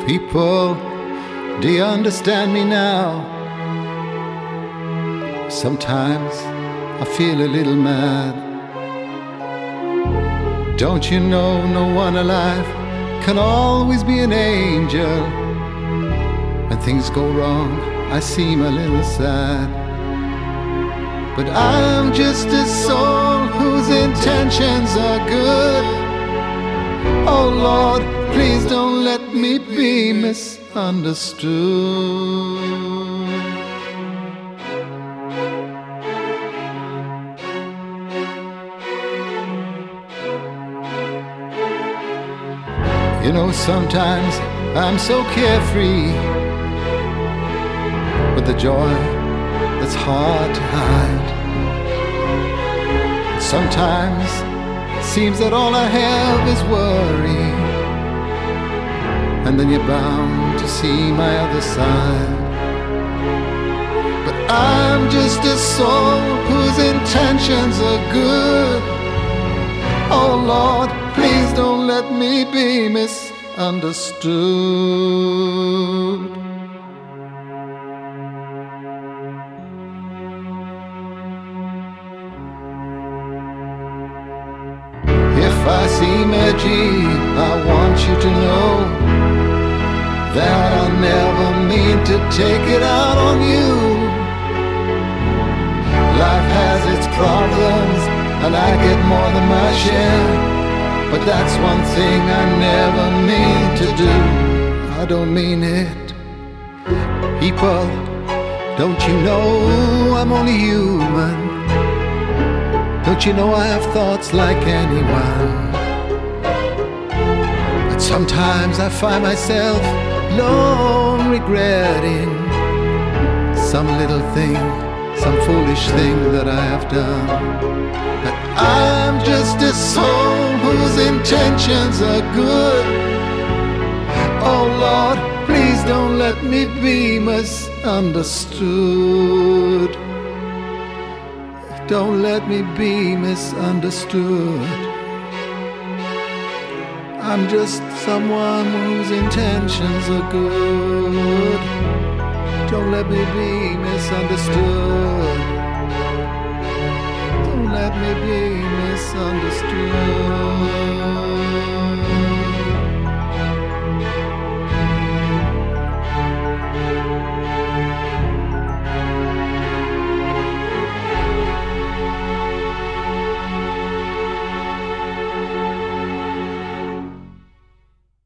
People, do you understand me now? Sometimes I feel a little mad. Don't you know no one alive can always be an angel? When things go wrong, I seem a little sad. But I'm just a soul whose intentions are good. Oh Lord, please don't let me be misunderstood. You know, sometimes I'm so carefree with the joy that's hard to hide. Sometimes it seems that all I have is worry, and then you're bound to see my other side. But I'm just a soul whose intentions are good. Oh Lord, please don't let me be misunderstood. If I seem edgy, I want you to know that I never mean to take it out on you. Life has its problems, and I get more than my share. But that's one thing I never mean to do. I don't mean it. People, don't you know I'm only human? Don't you know I have thoughts like anyone? But sometimes I find myself long regretting some little thing, some foolish thing that I have done. But I'm just a soul whose intentions are good. Oh Lord, please don't let me be misunderstood. Don't let me be misunderstood. I'm just someone whose intentions are good. Don't let me be misunderstood. Don't let me be misunderstood.